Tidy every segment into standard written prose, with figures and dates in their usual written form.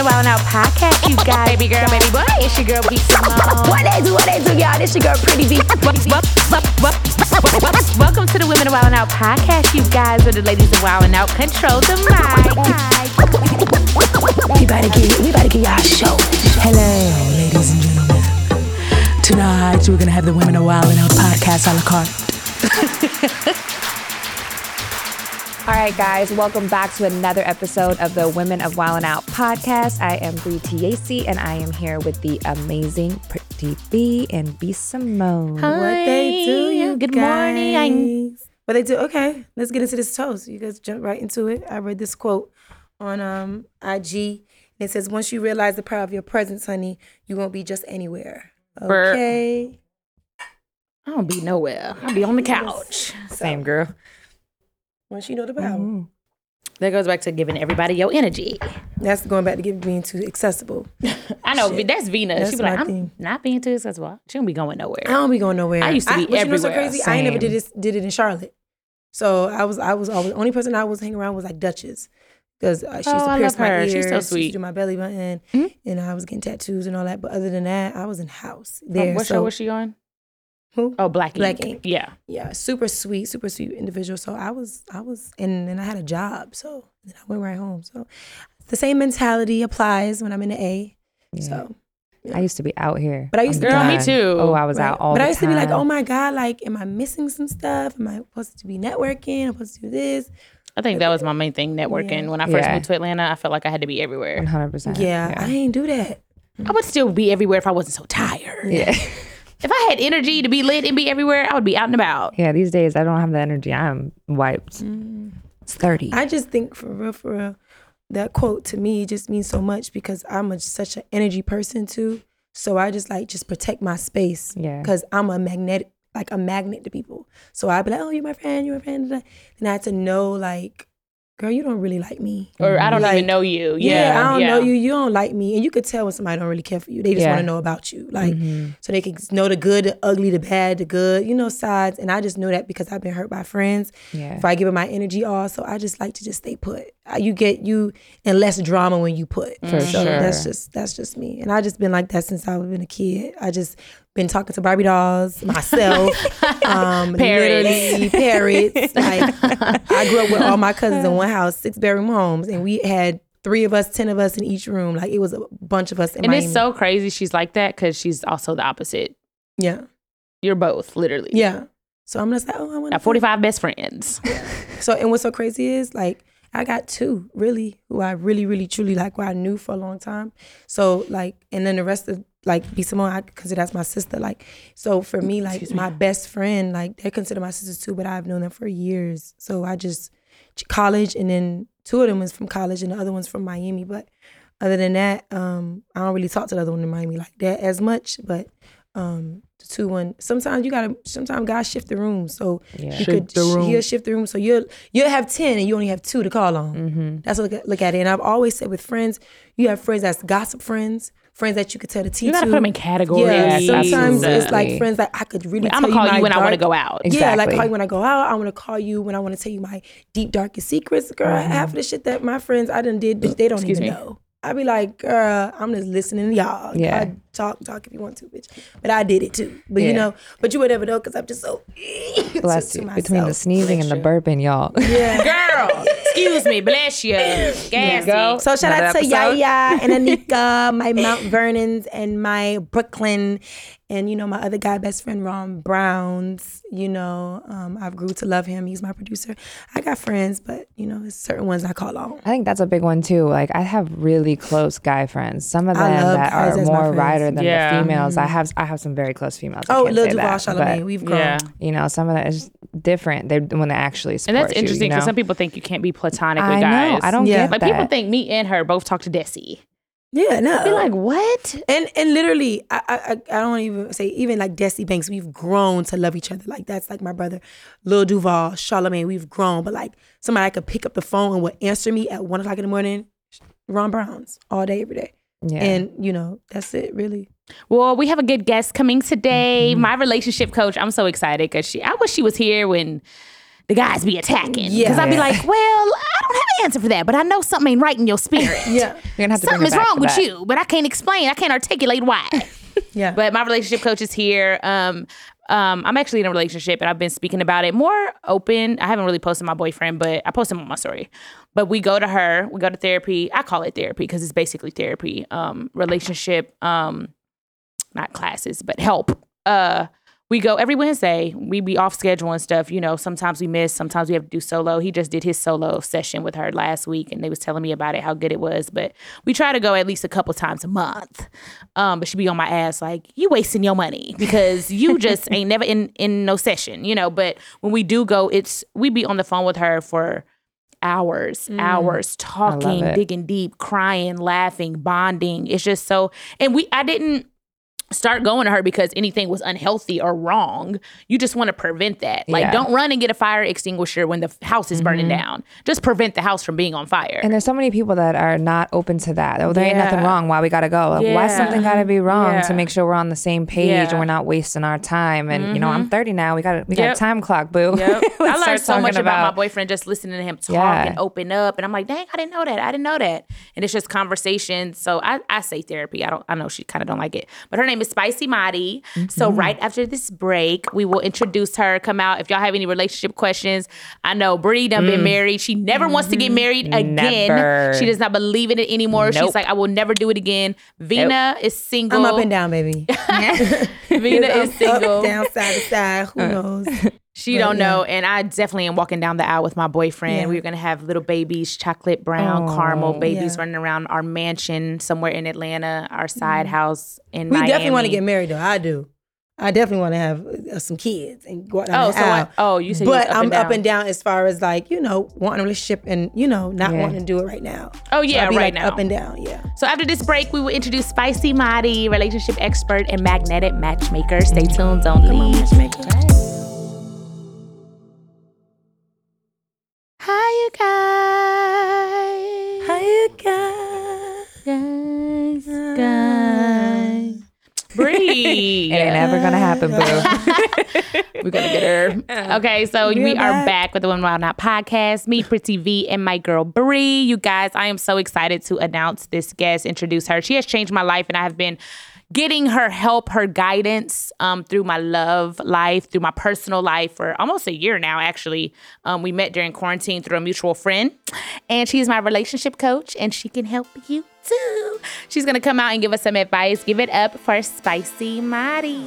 Wildin' Out podcast, you guys. Baby girl, baby boy, it's your girl, B. Simone. What they do, y'all? This your girl, Pretty B. Welcome to the Women of Wildin' Out podcast, you guys, where the ladies of Wildin' Out control the mic. We better get y'all a show. Hello, ladies and gentlemen. Tonight, we're going to have the Women of Wildin' Out podcast a la carte. All right, guys, welcome back to another episode of the Women of Wildin' Out podcast. I am Bree Tiesi, and I am here with the amazing Pretty B and B Simone. Hi. What they do, you Good guys. morning. What they do? Okay, let's get into this toast. You guys jump right into it. I read this quote on IG. And it says, once you realize the power of your presence, honey, you won't be just anywhere. Okay. I don't be nowhere. I'll be on the couch. Same girl. Once you know the power. That goes back to giving everybody your energy. That's going back to being too accessible. I know, that's Venus. That's She be like, my I'm thing. not being too accessible. She don't be going nowhere. I don't be going nowhere. I used to be but you know what's so everywhere. crazy? I ain't never Same. did it in Charlotte. So I was always, the only person I was hanging around was like Duchess. Because she used to I pierce love my her. ears. She's so She used sweet. to do my belly button. And I was getting tattoos and all that. But other than that, I was in house there. What show was she on? Who? Oh, Black Ink. Black Ink. Yeah. Yeah, super sweet individual. So I was, and then I had a job. So then I went right home. So the same mentality applies when I'm in the A. Yeah. So, I used to be out here. But I used to Girl, be me too. Oh, I was out all But the I used to time. be like, oh my God, like, am I missing some stuff? Am I supposed to be networking? I'm supposed to do this? I think that was my main thing, networking. Yeah. When I first Yeah. moved to Atlanta, I felt like I had to be everywhere. 100%. Yeah, I ain't do that. I would still be everywhere if I wasn't so tired. Yeah. If I had energy to be lit and be everywhere, I would be out and about. Yeah, these days I don't have the energy. I'm wiped. It's 30. I just think for real, that quote to me just means so much because I'm such an energy person too. So I just protect my space. Yeah. Because I'm a magnet to people. So I'd be like, oh, you're my friend. And I had to know, like, girl, you don't really like me. Or I don't Like, even know you. Yeah, I don't know you. You don't like me. And you could tell when somebody don't really care for you. They just Yeah. want to know about you. Like, so they can know the good, the ugly, the bad, the good, sides. And I just know that because I've been hurt by friends. Yeah. If I give it my energy all, so I just like to just stay put. You get you and less drama when you put. For so sure. that's just me. And I just been like that since I've been a kid. I just been talking to Barbie dolls, myself, literally parrots. Like I grew up with all my cousins in one house, 6-bedroom homes, and we had 3 of us, 10 of us in each room. Like it was a bunch of us in And Miami. it's so crazy she's like that because she's also the opposite. Yeah. You're both, literally. Yeah. So I'm just like, oh, I want Got 45 best friends. So, and what's so crazy is like, I got 2 really who I really, really, truly like, who I knew for a long time. So like, and then the rest of like B Simone, I consider that's my sister. Like, so for me, like my best friend, like they consider my sisters too, but I've known them for years. So I just, college, and then 2 of them was from college and the other one's from Miami. But other than that, I don't really talk to the other one in Miami like that as much, but the 2-1. Sometimes God shift the room, so Yeah. he'll shift the room. So you'll have 10 and you only have 2 to call on. That's what look at it. And I've always said with friends, you have friends that's gossip friends that you could tell the tea to. You gotta put them in categories. Yeah, sometimes Absolutely. it's like friends that I could really. I'm tell gonna you call you my when I want to dark- go out. Yeah, like Exactly. call you when I go out. I want to call you when I want to tell you my deep darkest secrets. Girl, half of the shit that my friends I done did, they don't Excuse even me. know. I be like, girl, I'm just listening to y'all. Yeah. I talk if you want to, bitch. But I did it too. But you Yeah. know, but you would never know because I'm just so Bless to you. myself. Between the sneezing and the burping, y'all. Yeah. Girl, excuse me, bless you. Gassy. go. So shout out Another to episode. Yaya and Anika, my Mount Vernons and my Brooklyn, and my other guy best friend Ron Browns. I've grew to love him. He's my producer. I got friends, but there's certain ones I call on. I think that's a big one too. Like I have really close guy friends. Some of them I love that guys are as my more friends. rider than Yeah. the females. I have some very close females. I Oh, can't Lil say Duval, that, Charlamagne, but, we've grown. Yeah. some of that is different. They when they actually support And that's you, interesting because know? some people think you can't be platonic with I guys. know. I don't Yeah. get Like that. people think me and her both talk to Desi. Yeah, no. Be like, what? And literally, I don't even say, even like Desi Banks, we've grown to love each other. Like that's like my brother, Lil Duval, Charlamagne, we've grown. But like somebody I could pick up the phone and would answer me at 1 o'clock in the morning, Ron Browns, all day, every day. Yeah. And that's it, really. Well, we have a good guest coming today. My relationship coach. I'm so excited because I wish she was here when the guys be attacking. Yeah. Because I'd be like, well, I don't have an answer for that, but I know something ain't right in your spirit. Yeah. You're gonna have to bring Something it is back wrong to with that. you, but I can't explain. I can't articulate why. Yeah. But my relationship coach is here. I'm actually in a relationship, and I've been speaking about it more open. I haven't really posted my boyfriend, but I posted him on my story. But we go to her. We go to therapy. I call it therapy because it's basically therapy. Relationship, not classes, but help. We go every Wednesday. We be off schedule and stuff. You know, sometimes we miss. Sometimes we have to do solo. He just did his solo session with her last week, and they was telling me about it, how good it was. But we try to go at least a couple times a month. But she be on my ass like, you wasting your money because you just ain't never in no session, you know. But when we do go, we be on the phone with her for hours, talking, digging deep, crying, laughing, bonding. It's just so, and I didn't start going to her because anything was unhealthy or wrong. You just want to prevent that. Like, don't run and get a fire extinguisher when the house is burning down. Just prevent the house from being on fire. And there's so many people that are not open to that. Oh, there ain't nothing wrong. Why we gotta go? Like, why something gotta be wrong to make sure we're on the same page and we're not wasting our time. And you know, I'm 30 now. We got a time clock, boo. Yep. I learned start so much talking about my boyfriend just listening to him talk and open up. And I'm like, dang, I didn't know that. And it's just conversation. So I say therapy. I know she kind of don't like it, but her name is Spicy Madi. So right after this break, we will introduce her. Come out if y'all have any relationship questions. I know Bree done been married. She never wants to get married again. Never. She does not believe in it anymore. She's like, I will never do it again. Vina is single. I'm up and down, baby. Vina is single. Up, down, side to side. Who knows? She don't know. And I definitely am walking down the aisle with my boyfriend. We're going to have little babies, chocolate brown, caramel babies running around our mansion somewhere in Atlanta, our side house in Miami. We definitely want to get married, though. I do. I definitely want to have some kids and go out down the aisle. You said but you was up and down as far as like, you know, wanting a relationship and, you know, not wanting to do it right now. Oh, yeah, so right like now. Up and down, yeah. So after this break, we will introduce Spicy Madi, relationship expert and magnetic matchmaker. Stay tuned, don't leave. Hi, you guys. Hi, you Guys. Bree. It ain't ever gonna happen, boo. We're gonna get her. Okay, so we are back with the Women Wild Out podcast. Me, Pretty V, and my girl Bree. You guys, I am so excited to announce this guest, introduce her. She has changed my life, and I have been getting her help, her guidance through my love life, through my personal life for almost a year now, actually. We met during quarantine through a mutual friend, and she's my relationship coach, and she can help you too. She's going to come out and give us some advice. Give it up for Spicy Madi.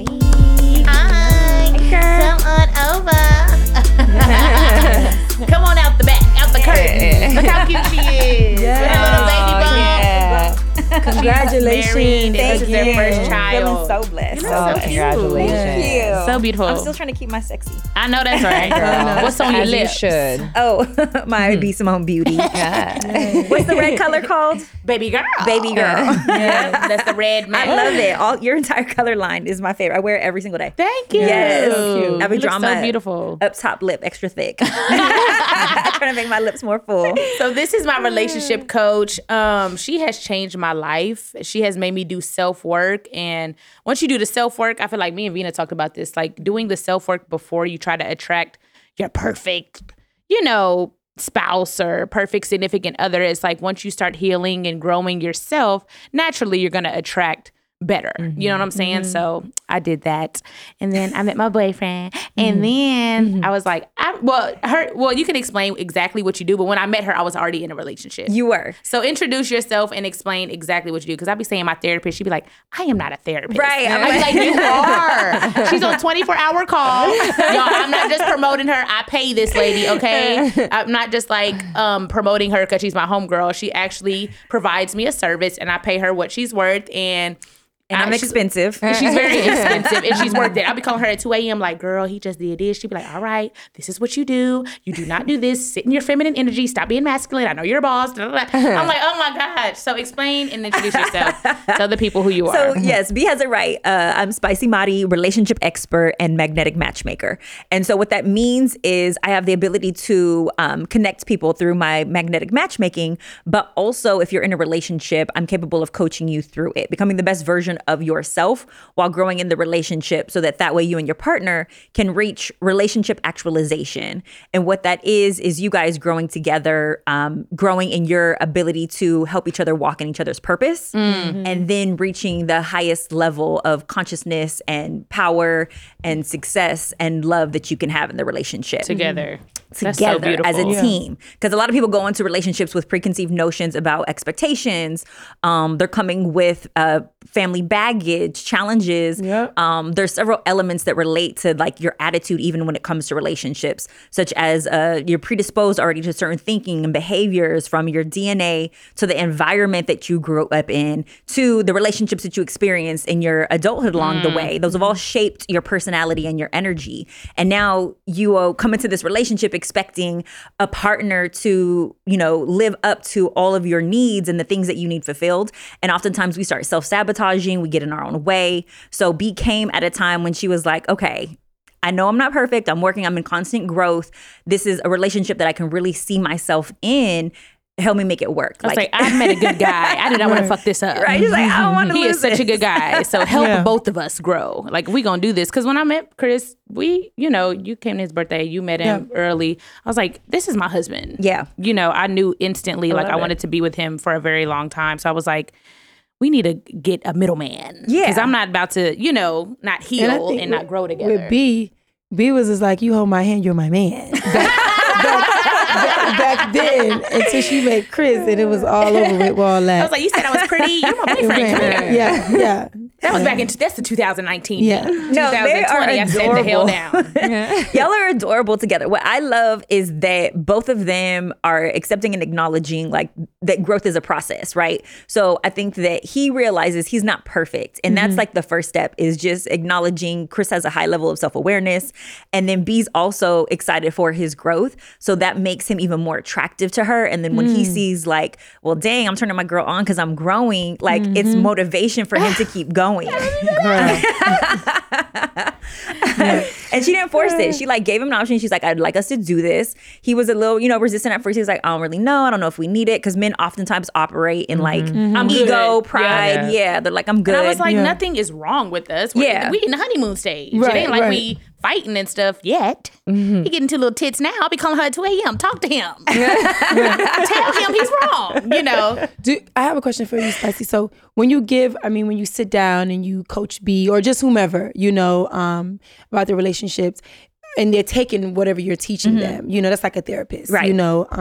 Hi. Come on over. Come on out the back, out the curtain. Look how cute she is. With her little baby bump. Congratulations. Married. This is their first Feeling child. so blessed. So congratulations. Thank you. So beautiful. I'm still trying to keep my sexy. I know that's right, girl. What's on your As you lips? should. Oh, my Be Simone Beauty. What's the red color called? Baby girl. Baby girl. Yeah, that's the red man. I love it. Your entire color line is my favorite. I wear it every single day. Thank you. Yes. You I've been look drawing so my beautiful. up top lip extra thick. Trying to make my lips more full. So this is my relationship coach. She has changed my life. She has made me do self-work. And once you do the self-work, I feel like me and Vina talked about this, like doing the self-work before you try to attract your perfect, spouse or perfect significant other. It's like once you start healing and growing yourself, naturally you're going to attract better. You know what I'm saying? So I did that. And then I met my boyfriend. And then I was like, you can explain exactly what you do. But when I met her, I was already in a relationship. You were. So introduce yourself and explain exactly what you do. Because I'd be saying my therapist, she'd be like, I am not a therapist. Right. I'd be like, you are. She's on 24-hour call. Y'all, I'm not just promoting her. I pay this lady, okay? I'm not just like promoting her because she's my homegirl. She actually provides me a service and I pay her what she's worth. And I'm expensive. She's very expensive and she's worth it. I'll be calling her at 2 a.m. like, girl, he just did this. She'd be like, all right, this is what you do. You do not do this. Sit in your feminine energy. Stop being masculine. I know you're a boss. I'm like, oh my God. So explain and introduce yourself. Tell the people who you are. So yes, B has it right. I'm Spicy Madi, relationship expert and magnetic matchmaker. And so what that means is I have the ability to connect people through my magnetic matchmaking, but also if you're in a relationship, I'm capable of coaching you through it, becoming the best version of yourself while growing in the relationship, so that way you and your partner can reach relationship actualization. And what that is you guys growing together, growing in your ability to help each other walk in each other's purpose, and then reaching the highest level of consciousness and power and success and love that you can have in the relationship. Together. That's Together so beautiful. as a team. Because a lot of people go into relationships with preconceived notions about expectations. They're coming with family baggage, challenges. Yep. There's several elements that relate to like your attitude, even when it comes to relationships, such as you're predisposed already to certain thinking and behaviors, from your DNA to the environment that you grew up in to the relationships that you experienced in your adulthood along the way. Those have all shaped your personality and your energy. And now you come into this relationship expecting a partner to, live up to all of your needs and the things that you need fulfilled. And oftentimes we start self-sabotaging, we get in our own way. So B came at a time when she was like, okay, I know I'm not perfect. I'm in constant growth. This is a relationship that I can really see myself in. Help me make it work. I was like, I met a good guy. I did not want to fuck this up. Right? She's like, I don't want to He lose is such a good guy. So help both of us grow. Like, we gonna do this. Because when I met Chris, you came to his birthday, you met him early. I was like, this is my husband. Yeah. I knew instantly, I wanted to be with him for a very long time. So I was like, we need to get a middleman. Yeah. Because I'm not about to, not heal and not grow together. With B was just like, you hold my hand, you're my man. Back then, until she met Chris, and it was all over with all that. I was like, you said I was pretty. You're my boyfriend. Come here. Yeah. That was that's the 2019. Yeah. No, they are 2020, I said the hell down. Y'all are adorable together. What I love is that both of them are accepting and acknowledging like that growth is a process, right? So I think that he realizes he's not perfect. And that's like the first step, is just acknowledging Chris has a high level of self-awareness. And then B's also excited for his growth. So that makes him even more attractive to her. And then when he sees like, well, dang, I'm turning my girl on because I'm growing, like it's motivation for him to keep going. And she didn't force it. She like gave him an option. She's like, I'd like us to do this. He was a little, resistant at first. He was like, I don't really know. I don't know if we need it. Because men oftentimes operate in like ego, pride. Yeah. They're like, I'm good. And I was like, nothing is wrong with us. We in the honeymoon stage. It ain't like we fighting and stuff yet. He getting two little tits now. I'll be calling her at 2 a.m. Talk to him. Tell him he's wrong, I have a question for you, Spicy. So when you sit down and you coach B or just whomever, about the relationships, and they're taking whatever you're teaching them, that's like a therapist, right?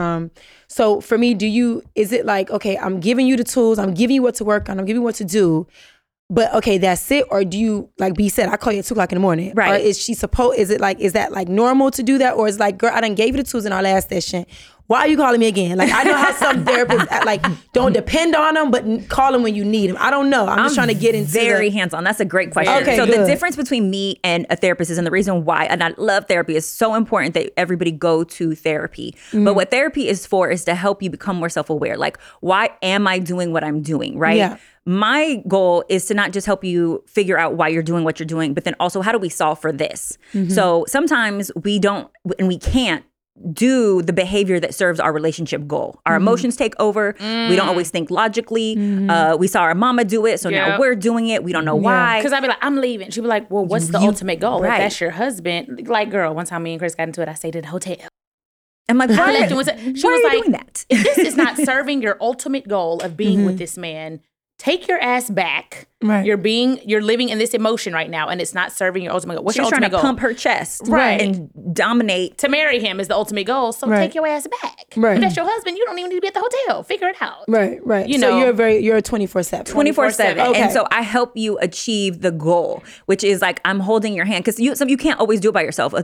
So for me, is it like, okay, I'm giving you the tools, I'm giving you what to work on, I'm giving you what to do, but okay, that's it? Or do you, like B said, I call you at 2 o'clock in the morning, right? Or is that like normal to do that? Or is like, girl, I done gave you the tools in our last session. Why are you calling me again? Like, I know how some therapists like don't depend on them, but call them when you need them. I don't know. I'm just trying to get into very hands-on. That's a great question. Okay, so good. The difference between me and a therapist is, and the reason why, and I love therapy, is so important that everybody go to therapy. But what therapy is for is to help you become more self-aware. Like, why am I doing what I'm doing, right? Yeah. My goal is to not just help you figure out why you're doing what you're doing, but then also how do we solve for this? So sometimes we don't, and we can't do the behavior that serves our relationship goal. Our emotions take over. We don't always think logically. We saw our mama do it, so now we're doing it. We don't know why. Because I'd be like, I'm leaving. She'd be like, well, what's the ultimate goal? Right. If that's your husband. Like, girl, one time me and Chris got into it, I stayed at a hotel. I'm like, I why left and was, she why was are you like, doing that? if this is not serving your ultimate goal of being with this man, take your ass back. Right. You're living in this emotion right now, and it's not serving your ultimate goal. What's She's your trying ultimate to goal? pump her chest, Right. and dominate. To marry him is the ultimate goal. So Right. take your ass back. Right. If that's your husband, you don't even need to be at the hotel. Figure it out. Right. You so know. you're 24/7. 24/7. Okay. And so I help you achieve the goal, which is like, I'm holding your hand, because you can't always do it by yourself.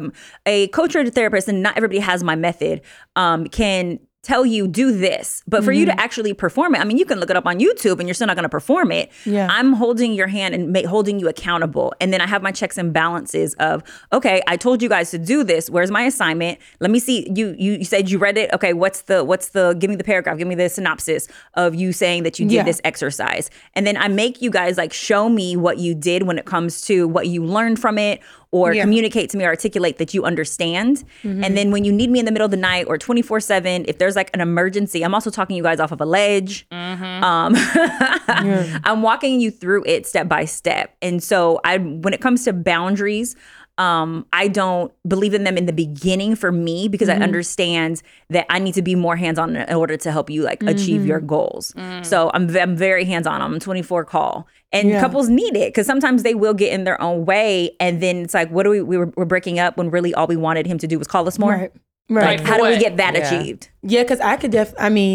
A coach or a therapist, and not everybody has my method, can tell you do this, but for you to actually perform it, I mean, you can look it up on YouTube and you're still not going to perform it. Yeah. I'm holding your hand and holding you accountable. And then I have my checks and balances of, okay, I told you guys to do this. Where's my assignment? Let me see. You said you read it. Okay, what's the give me the paragraph, give me the synopsis of you saying that you did this exercise. And then I make you guys like show me what you did when it comes to what you learned from it, or communicate to me or articulate that you understand. And then when you need me in the middle of the night or 24/7, if there's like an emergency, I'm also talking you guys off of a ledge. I'm walking you through it step by step. And so when it comes to boundaries, I don't believe in them in the beginning for me because I understand that I need to be more hands-on in order to help you like achieve your goals. So I'm very hands-on. I'm a 24 call. And couples need it because sometimes they will get in their own way. And then it's like, what do we're breaking up when really all we wanted him to do was call us more? Right. Like, how do we get that achieved? Yeah, because I could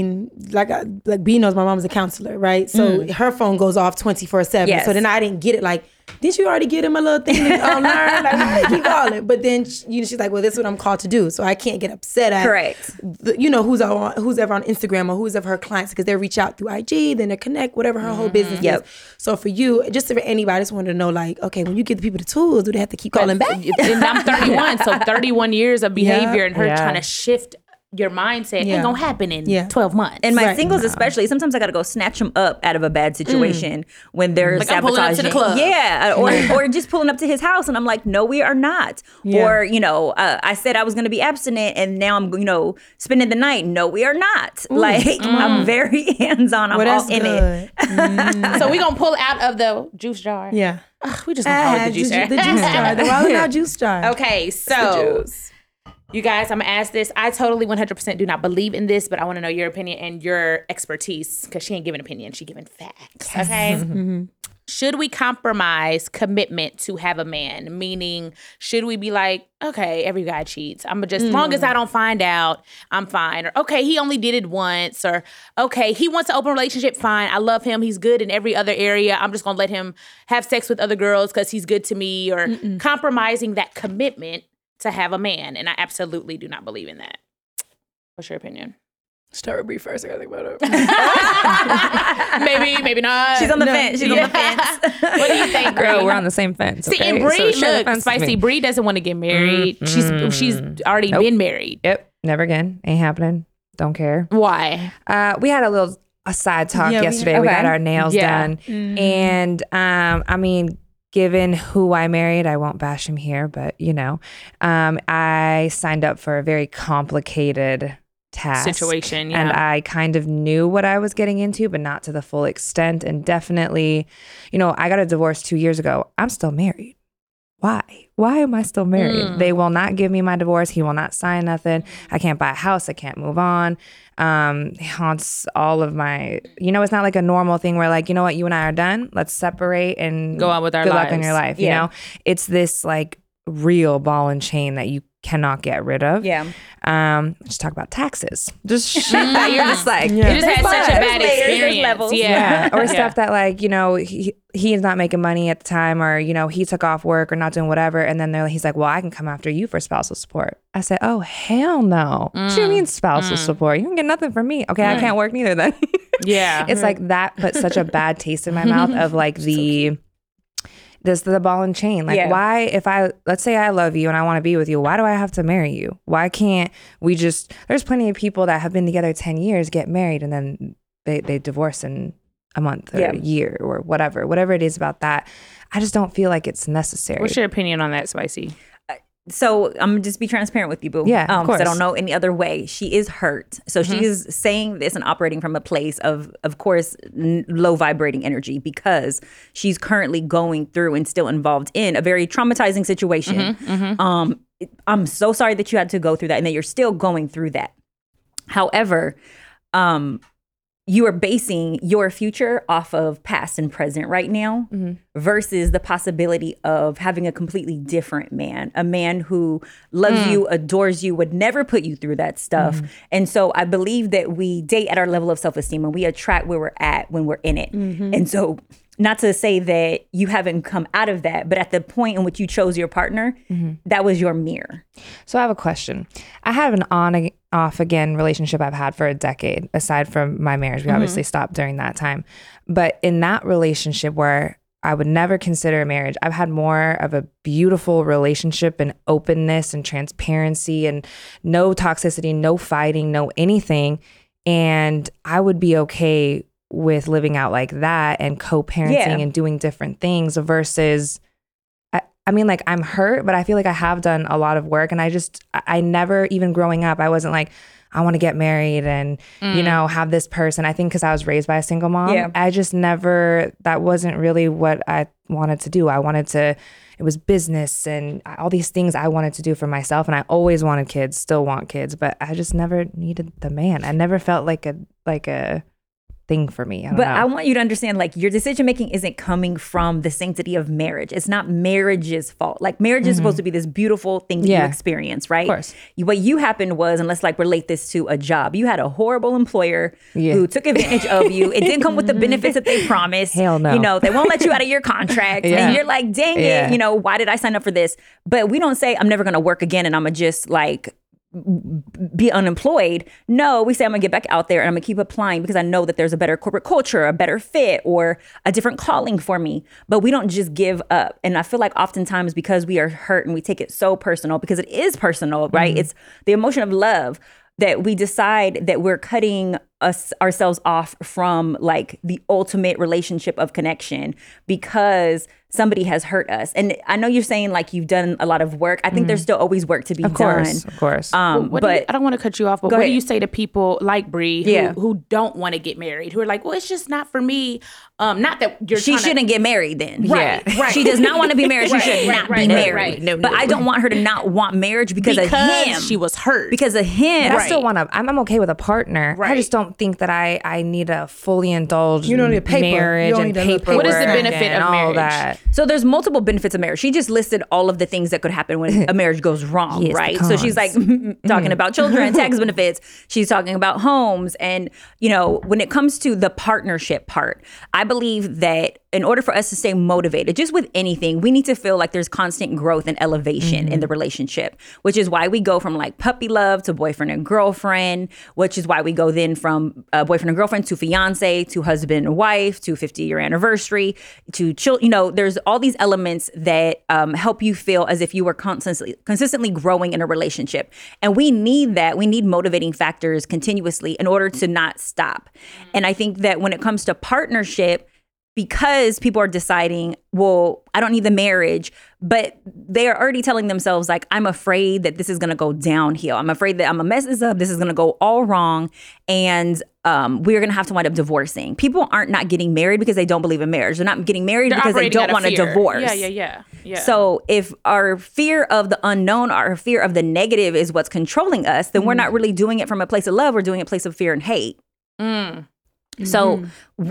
like B knows my mom's a counselor, right? So her phone goes off 24/7. Yes. So then I didn't get it. Like, did you already get him a little thing to learn? Like, I keep calling. But then she's like, well, this is what I'm called to do. So I can't get upset at who's ever on Instagram or who's ever her clients because they reach out through IG, then they connect, whatever her whole business is. So for you, just for anybody, I just wanted to know, like, okay, when you give the people the tools, do they have to keep calling back? And I'm 31, so 31 years of behavior and her trying to shift your mindset ain't gonna happen in 12 months. And my singles especially, sometimes I gotta go snatch them up out of a bad situation when they're like sabotaging. I'm pulling up to the club. Yeah, or just pulling up to his house and I'm like, no, we are not. Or, I said I was gonna be abstinent and now I'm, spending the night. No, we are not. I'm very hands-on. I'm all in it. So we gonna pull out of the juice jar. Yeah. We just gonna call it the juice jar. The juice jar. The Wild 'N Out juice jar. Okay, so you guys, I'm gonna ask this. I totally 100% do not believe in this, but I want to know your opinion and your expertise because she ain't giving opinion, she giving facts. Okay. Should we compromise commitment to have a man? Meaning, should we be like, okay, every guy cheats. I'm just, as long as I don't find out, I'm fine. Or, okay, he only did it once. Or, okay, he wants an open relationship, fine. I love him. He's good in every other area. I'm just going to let him have sex with other girls because he's good to me. Or compromising that commitment to have a man. And I absolutely do not believe in that. What's your opinion? Start with Bree first. I gotta think about it. maybe not. She's on the fence. She's on the fence. What do you think, Bree? Girl, we're on the same fence. See, and Bree, look, spicy. Bree doesn't want to get married. She's already been married. Yep, never again. Ain't happening. Don't care. Why? We had a side talk yesterday. We got our nails done, and I mean, given who I married, I won't bash him here, but I signed up for a very complicated task situation, and I kind of knew what I was getting into, but not to the full extent. And definitely, I got a divorce 2 years ago. I'm still married. Why am I still married? They will not give me my divorce. He will not sign nothing. I can't buy a house. I can't move on. He haunts all of my, it's not like a normal thing where like, you know what, you and I are done. Let's separate and go on with our lives. Good luck lives. in your life. You know, it's this like real ball and chain that you cannot get rid of. Just talk about taxes. Just shit that you're just like, you just had such a bad experience. Or stuff that like, he's not making money at the time, or, he took off work or not doing whatever. And then he's like, well, I can come after you for spousal support. I said, oh, hell no. What do you mean spousal support? You can get nothing from me. Okay, I can't work neither then. It's like that put such a bad taste in my mouth of like the ball and chain. Like why, let's say I love you and I want to be with you, why do I have to marry you? Why can't we there's plenty of people that have been together 10 years, get married, and then they divorce in a month or a year or whatever it is about that. I just don't feel like it's necessary. What's your opinion on that, Spicy? So I'm gonna just be transparent with you, boo. Yeah, of course. Because I don't know any other way. She is hurt. So she is saying this and operating from a place of course, low vibrating energy because she's currently going through and still involved in a very traumatizing situation. I'm so sorry that you had to go through that and that you're still going through that. However, you are basing your future off of past and present right now versus the possibility of having a completely different man, a man who loves you, adores you, would never put you through that stuff. And so I believe that we date at our level of self-esteem and we attract where we're at when we're in it. And so not to say that you haven't come out of that, but at the point in which you chose your partner, that was your mirror. So I have a question. I have an on off again relationship I've had for a decade, aside from my marriage. We obviously stopped during that time. But in that relationship where I would never consider a marriage, I've had more of a beautiful relationship and openness and transparency and no toxicity, no fighting, no anything. And I would be okay with living out like that and co-parenting and doing different things versus I mean, like, I'm hurt, but I feel like I have done a lot of work. And I never, even growing up, I wasn't like, I want to get married and, you know, have this person. I think because I was raised by a single mom, I just never, that wasn't really what I wanted to do. It was business and all these things I wanted to do for myself. And I always wanted kids, still want kids, but I just never needed the man. I never felt like a thing for me. I want you to understand, like, your decision making isn't coming from the sanctity of marriage. It's not marriage's fault. Like, marriage is supposed to be this beautiful thing that you experience, right? Of course. What you happened was, and let's like relate this to a job. You had a horrible employer who took advantage of you. It didn't come with the benefits that they promised. Hell no. You know, they won't let you out of your contract. And you're like, dang it, you know, why did I sign up for this? But we don't say, I'm never going to work again and I'm going to just like be unemployed. No, we say I'm gonna get back out there and I'm gonna keep applying because I know that there's a better corporate culture, a better fit, or a different calling for me. But we don't just give up. And I feel like oftentimes because we are hurt and we take it so personal, because it is personal, right? It's the emotion of love, that we decide that we're cutting ourselves off from like the ultimate relationship of connection because somebody has hurt us. And I know you're saying like you've done a lot of work. I think there's still always work to be done. Of course. But I don't want to cut you off, but what do you say to people like Bree who don't want to get married, who are like, well, it's just not for me. Not that she shouldn't get married then. Right. She does not want to be married. She should not be married. No, but I don't want her to not want marriage because of him. She was hurt. Because of him. I still want to, I'm okay with a partner. I just don't think that I need a fully indulged marriage and paperwork. What is the benefit of all marriage? That. So there's multiple benefits of marriage. She just listed all of the things that could happen when a marriage goes wrong, right? So she's like talking about children, tax benefits. She's talking about homes. And, you know, when it comes to the partnership part, I believe that in order for us to stay motivated, just with anything, we need to feel like there's constant growth and elevation in the relationship, which is why we go from like puppy love to boyfriend and girlfriend, which is why we go then from boyfriend and girlfriend to fiance to husband and wife to 50-year anniversary to children. You know, there's all these elements that help you feel as if you were consistently growing in a relationship. And we need that. We need motivating factors continuously in order to not stop. And I think that when it comes to partnership, because people are deciding, well, I don't need the marriage, but they are already telling themselves like, I'm afraid that this is going to go downhill. I'm afraid that I'm going to mess this up. This is going to go all wrong. And we're going to have to wind up divorcing. People aren't not getting married because they don't believe in marriage. They're not getting married because they don't want to divorce. Yeah. So if our fear of the unknown, our fear of the negative is what's controlling us, then we're not really doing it from a place of love. We're doing it from a place of fear and hate. So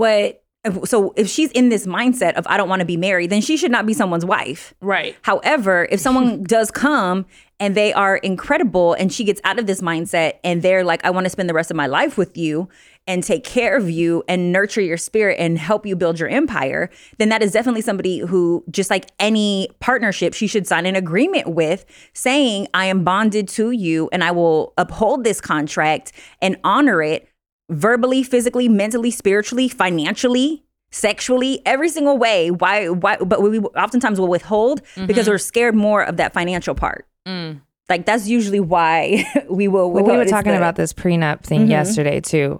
So if she's in this mindset of I don't want to be married, then she should not be someone's wife. Right. However, if someone does come and they are incredible and she gets out of this mindset and they're like, I want to spend the rest of my life with you and take care of you and nurture your spirit and help you build your empire, then that is definitely somebody who, just like any partnership, she should sign an agreement with saying, I am bonded to you and I will uphold this contract and honor it verbally, physically, mentally, spiritually, financially, sexually, every single way. Why? But we oftentimes will withhold because we're scared more of that financial part. Like that's usually why we will withhold. Well, we were talking about this prenup thing yesterday too,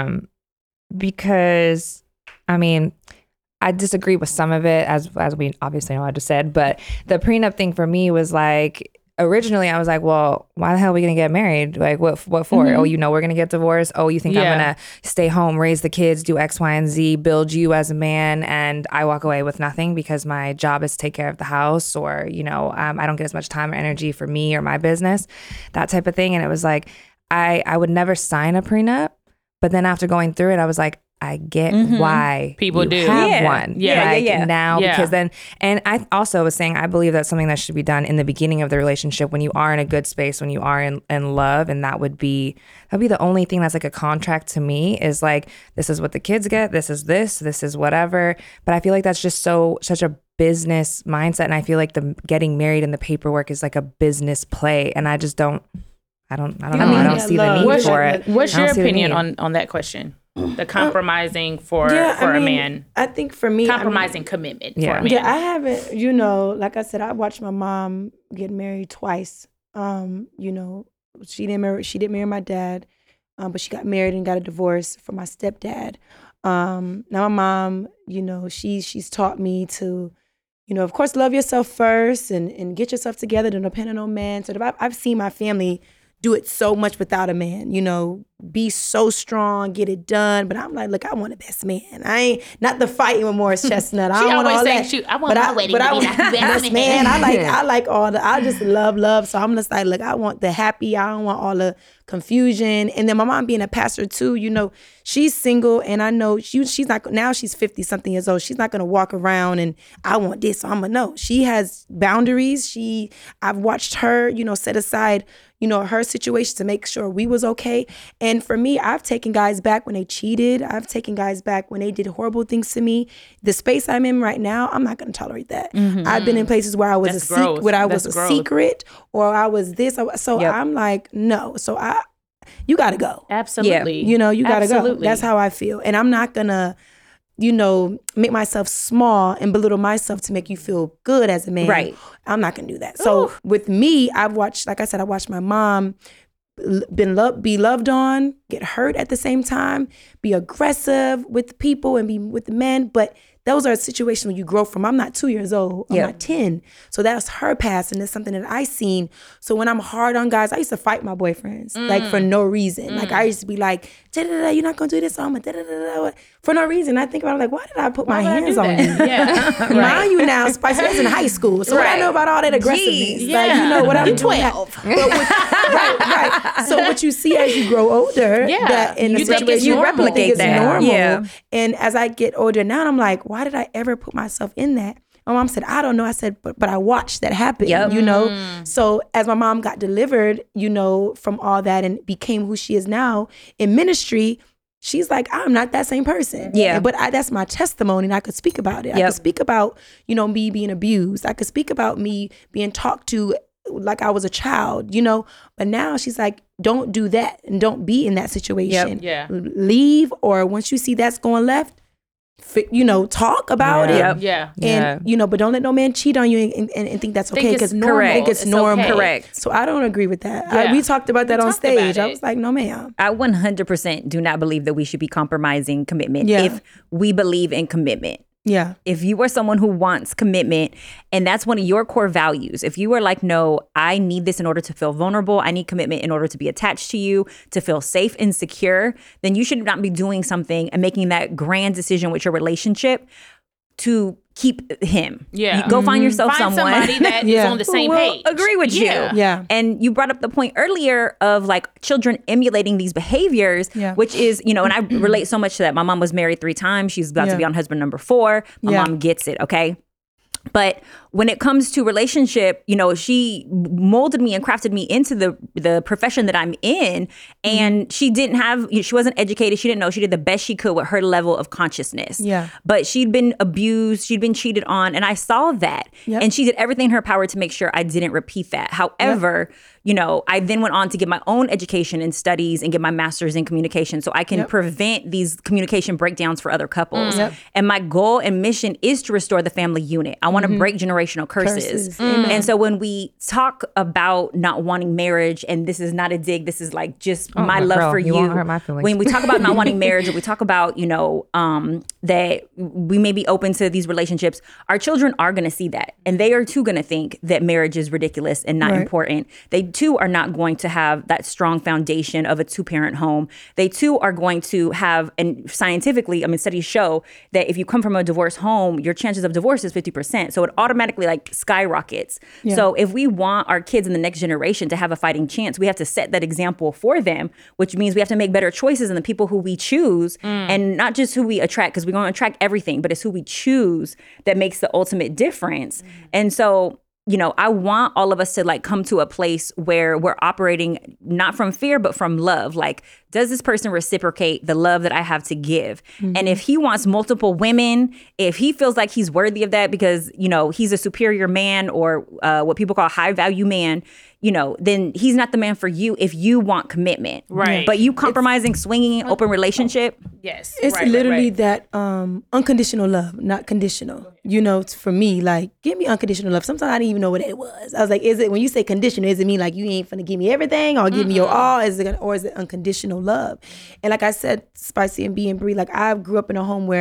because I mean, I disagree with some of it, as we obviously know I just said, but the prenup thing for me was like, originally I was like, well, why the hell are we going to get married? Like what for? Oh, you know, we're going to get divorced. Oh, you think I'm going to stay home, raise the kids, do X, Y, and Z, build you as a man, and I walk away with nothing because my job is to take care of the house, or, you know, I don't get as much time or energy for me or my business, that type of thing. And it was like, I would never sign a prenup. But then after going through it, I was like, I get why people do have one. Now, Yeah. because then, and I also was saying, I believe that's something that should be done in the beginning of the relationship when you are in a good space, when you are in love. And that'd be the only thing that's like a contract to me, is like, this is what the kids get. This is whatever. But I feel like that's just such a business mindset. And I feel like the getting married and the paperwork is like a business play. And I just don't know. I don't see the need for it. What's your opinion on that question? The compromising for a man. I think for me, compromising commitment for a man. Yeah, I haven't, you know, like I said, I watched my mom get married twice. You know, she didn't marry my dad, but she got married and got a divorce from my stepdad. Now my mom, you know, she's taught me to, of course, love yourself first and get yourself together, don't depend on no man. So I've seen my family do it so much without a man, be so strong, get it done. But I'm like, look, I want a best man. I ain't, not the fighting with Morris Chestnut. I don't want all that. I want my wedding to be the best man. I like all the, I just love. So I'm just like, look, I want the happy. I don't want all the confusion. And then my mom being a pastor too, she's single, and I know she's not, now she's 50 something years old. She's not going to walk around and I want this, so I'm going to know. She has boundaries. I've watched her, set aside, her situation to make sure we was okay. And for me, I've taken guys back when they cheated. I've taken guys back when they did horrible things to me. The space I'm in right now, I'm not going to tolerate that. Mm-hmm. I've been in places where I was a secret, or I was this. So I'm like, no. So you got to go. Absolutely. You got to go. That's how I feel. And I'm not going to, make myself small and belittle myself to make you feel good as a man. Right. I'm not going to do that. So with me, I watched my mom be loved on, get hurt at the same time, be aggressive with people and be with the men. But those are situations where you grow from. I'm not 2 years old. I'm not 10. So that's her past, and it's something that I seen. So when I'm hard on guys, I used to fight my boyfriends, like for no reason. Like I used to be like, da-da-da, you're not going to do this, so I'm da-da-da-da, for no reason. I think about it, like, why did I put my hands on you? Yeah. Mind you now, Spice, I was in high school. So what I know about all that aggressiveness? Yeah. Like, what I'm You're doing. 12. Right. So what you see as you grow older, that in the situation you replicate that. Normal. Yeah. And as I get older now, I'm like, why did I ever put myself in that? My mom said, I don't know. I said, but I watched that happen, So as my mom got delivered, from all that and became who she is now in ministry, she's like, I'm not that same person. Yeah. But that's my testimony, and I could speak about it. I could speak about, me being abused. I could speak about me being talked to like I was a child, But now she's like, don't do that and don't be in that situation. Yeah. Leave, or once you see that's going left, talk about it. Yeah. And, but don't let no man cheat on you and think that's okay, because normal. Think it's normal. Okay. Correct. So I don't agree with that. Yeah. We talked about that on stage. I was like, no, ma'am. I 100% do not believe that we should be compromising commitment if we believe in commitment. Yeah. If you are someone who wants commitment and that's one of your core values, if you are like, no, I need this in order to feel vulnerable, I need commitment in order to be attached to you, to feel safe and secure, then you should not be doing something and making that grand decision with your relationship to keep him. Yeah. You go find yourself somebody that is on the who same will page. agree with you. Yeah. And you brought up the point earlier of like children emulating these behaviors, which is, and I relate so much to that. My mom was married 3 times. She's about to be on husband number 4. My mom gets it. Okay. But when it comes to relationship, she molded me and crafted me into the profession that I'm in. And she wasn't educated. She didn't know. She did the best she could with her level of consciousness. Yeah. But she'd been abused. She'd been cheated on. And I saw that. Yep. And she did everything in her power to make sure I didn't repeat that. However, I then went on to get my own education and studies and get my master's in communication so I can prevent these communication breakdowns for other couples. And my goal and mission is to restore the family unit. I want to break generational curses. And so when we talk about not wanting marriage, and this is not a dig, this is like just my love for you. Won't hurt my feelings. When we talk about not wanting marriage, or we talk about, that we may be open to these relationships, our children are going to see that. And they are too going to think that marriage is ridiculous and not important. They too are not going to have that strong foundation of a 2-parent home. They too are going to have, and scientifically, studies show that if you come from a divorced home, your chances of divorce is 50%. So it automatically skyrockets. Yeah. So if we want our kids in the next generation to have a fighting chance, we have to set that example for them, which means we have to make better choices in the people who we choose and not just who we attract, because we're going to attract everything, but it's who we choose that makes the ultimate difference. And so, I want all of us to come to a place where we're operating not from fear, but from love. Like, does this person reciprocate the love that I have to give? And if he wants multiple women, if he feels like he's worthy of that because, he's a superior man or what people call high value man, then he's not the man for you if you want commitment. Right. But you compromising, swinging, open relationship. Yes. It's literally that unconditional love, not conditional. For me, give me unconditional love. Sometimes I didn't even know what it was. I was like, is it, when you say conditional, is it mean like you ain't finna give me everything or give me your all? Or is it unconditional love? And like I said, Spicy and B and Bree, I grew up in a home where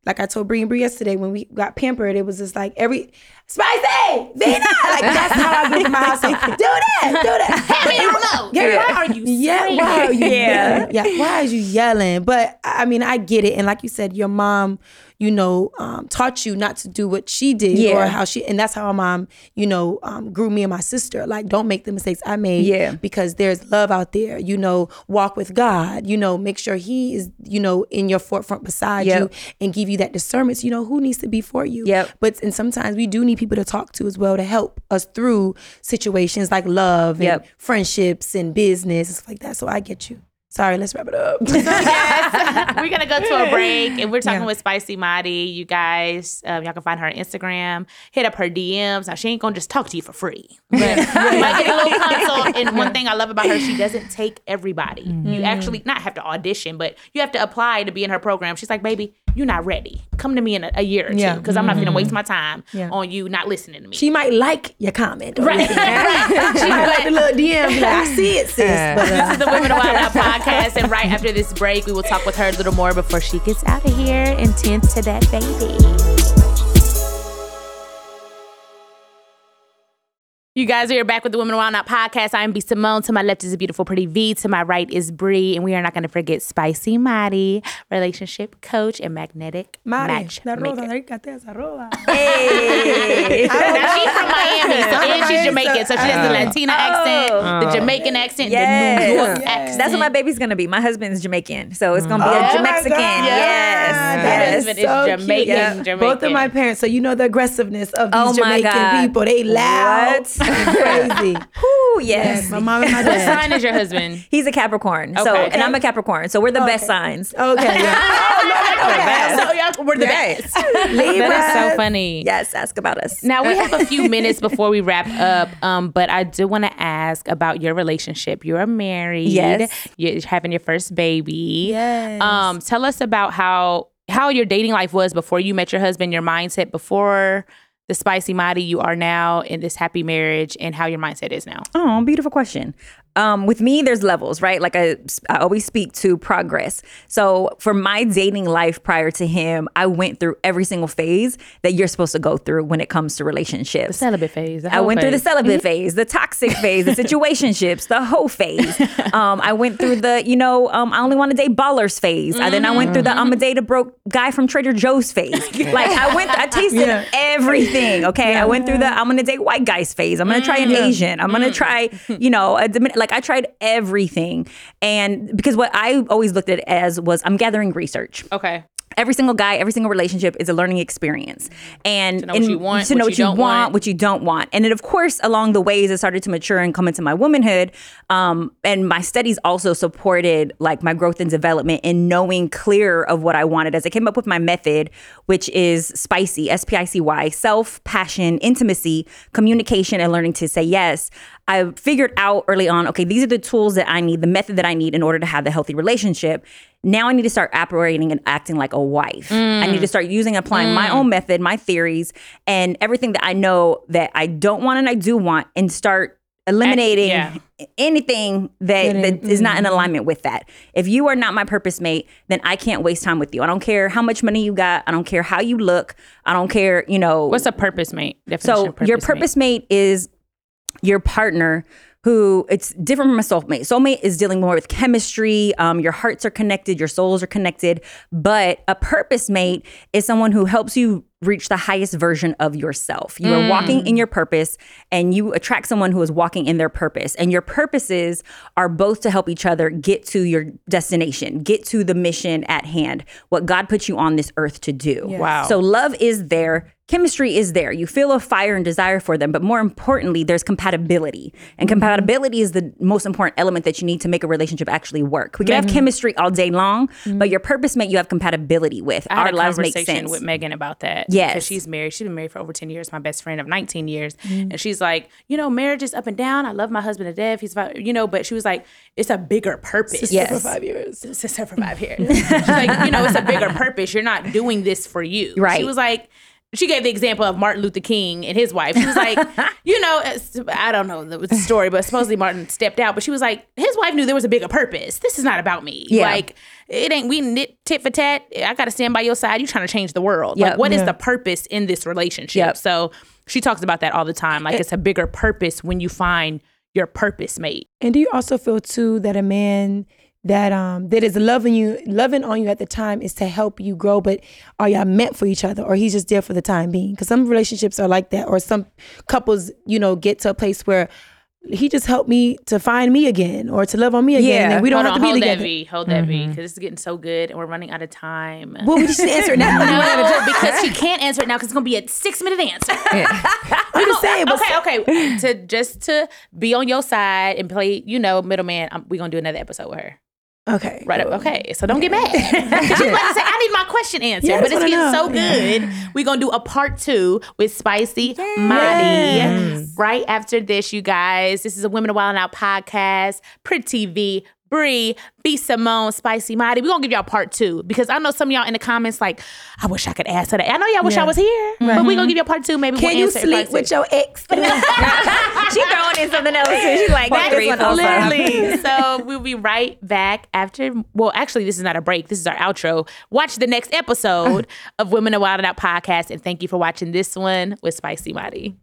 like I told Bree and Bree yesterday when we got pampered, it was just like Spicy, Vina. Like that's how I grew up in my house. Like, do that. Hand me the remote. Why are you Yeah, why are you Yeah. yelling? Yeah, why are you yelling? But I mean, I get it. And like you said, your mom, taught you not to do what she did or how she, and that's how my mom, grew me and my sister. Like, don't make the mistakes I made because there's love out there. Walk with God. Make sure He is, in your forefront beside you and give you that discernment. So who needs to be for you. And sometimes we do need people to talk to as well to help us through situations like love and friendships and business and stuff like that. So I get you. Sorry, let's wrap it up. Yes. We're going to go to a break, and we're talking with Spicy Madi. You guys, y'all can find her on Instagram. Hit up her DMs. Now, she ain't going to just talk to you for free. But you might get a little consult. And one thing I love about her, she doesn't take everybody. You actually not have to audition, but you have to apply to be in her program. She's like, baby, you're not ready. Come to me in a year or two because I'm not going to waste my time on you not listening to me. She might like your comment. Right. She might like the little DM. Be like, I see it, sis. But, this is the Women of Wild Out podcast. And right after this break, we will talk with her a little more before she gets out of here and tends to that baby. You guys are back with the Women of Wild Out podcast. I am B. Simone. To my left is a beautiful, pretty V. To my right is Bree. And we are not going to forget Spicy Madi, relationship coach and magnetic matchmaker. Hey. Now, she's from Miami, and she's Jamaican. So she has the Latina accent, the Jamaican accent, the New York accent. That's what my baby's going to be. My husband's Jamaican. So it's going to be a Jamexican. Yes. Husband is Jamaican. Both of my parents. So the aggressiveness of these Jamaican people. They loud. What? Crazy. Ooh, yes. My mom and my What dad. sign is your husband? He's a Capricorn. So, Okay. and I'm a Capricorn. So we're the best signs. Okay. Yeah. So y'all, we're the best. Libra. That is so funny. Yes, ask about us. Now, we have a few minutes before we wrap up, but I do want to ask about your relationship. You're married. Yes. You're having your first baby. Yes. Tell us about how your dating life was before you met your husband, your mindset before the Spicy Madi you are now in this happy marriage, and how your mindset is now. Oh, beautiful question. With me, there's levels, right? Like I always speak to progress. So for my dating life prior to him, I went through every single phase that you're supposed to go through when it comes to relationships. The celibate phase. I went through the celibate phase, the toxic phase, the situationships, the hoe phase. I went through the, I only want to date ballers phase. Then I went through the I'm going to date a broke guy from Trader Joe's phase. Like I tasted everything. Okay. I went through the I'm going to date white guys phase. I'm going to try an Asian. I'm going to try, a Dominican. Like I tried everything. And because what I always looked at it as was I'm gathering research. Okay. Every single guy, every single relationship is a learning experience. And to know what you want, to know what you want, what you don't want. And then, of course, along the ways I started to mature and come into my womanhood, and my studies also supported like my growth and development in knowing clearer of what I wanted as I came up with my method, which is SPICY, S-P-I-C-Y, self, passion, intimacy, communication, and learning to say yes. I figured out early on, okay, these are the tools that I need, the method that I need in order to have the healthy relationship. Now I need to start operating and acting like a wife. I need to start applying my own method, my theories, and everything that I know that I don't want and I do want, and start eliminating anything that is not in alignment with that. If you are not my purpose mate, then I can't waste time with you. I don't care how much money you got. I don't care how you look. I don't care, What's a purpose mate? Definition of your purpose mate is your partner who it's different from a soulmate. Soulmate is dealing more with chemistry. Your hearts are connected, your souls are connected. But a purpose mate is someone who helps you reach the highest version of yourself. You are walking in your purpose, and you attract someone who is walking in their purpose. And your purposes are both to help each other get to your destination, get to the mission at hand, what God put you on this earth to do. Yes. Wow. So love is there. Chemistry is there. You feel a fire and desire for them, but more importantly, there's compatibility. And compatibility is the most important element that you need to make a relationship actually work. We can have chemistry all day long, but your purpose mate you have compatibility with. I had Our a lives make conversation sense. with Megan about that. Yes. Because she's married. She's been married for over 10 years. My best friend of 19 years. And she's like, marriage is up and down. I love my husband to death. He's about, but she was like, it's a bigger purpose. Yes. For 5 years. Sister for 5 years. She's like, it's a bigger purpose. You're not doing this for you. Right. She was like, she gave the example of Martin Luther King and his wife. She was like, you know, I don't know the story, but supposedly Martin stepped out. But she was like, his wife knew there was a bigger purpose. This is not about me. Yeah. Like, it ain't, we knit tit for tat. I got to stand by your side. You trying to change the world. Like, what is the purpose in this relationship? Yep. So she talks about that all the time. Like, it's a bigger purpose when you find your purpose mate. And do you also feel too that a man that is loving on you at the time is to help you grow, but are y'all meant for each other, or he's just there for the time being? Because some relationships are like that, or some couples, you know, get to a place where he just helped me to find me again or to love on me again, and we don't have to be together. Hold that V, because it's getting so good and we're running out of time. Well, we just answer it now. No, because she can't answer it now because it's gonna be a 6-minute answer. I'm just saying. But Okay. To be on your side and play, you know, middleman. We're gonna do another episode with her. Okay. Right. Okay. So don't get mad. She's about to say, I need my question answered. Yeah, but it's getting know. so good. We're going to do a part 2 with Spicy Madi. Right after this, you guys. This is a Women of Wild Out podcast. Pretty V, Bree, B Simone, Spicy Madi. We're going to give y'all part 2 because I know some of y'all in the comments like, I wish I could answer that. I know y'all wish I was here, but we're going to give y'all part 2. Maybe Can we'll you answer it sleep part with 2. your ex? She throwing in something else too. She's like, That's this one also. literally. So we'll be right back after. Well, actually, this is not a break. This is our outro. Watch the next episode of Women of Wild and Out podcast, and thank you for watching this one with Spicy Madi.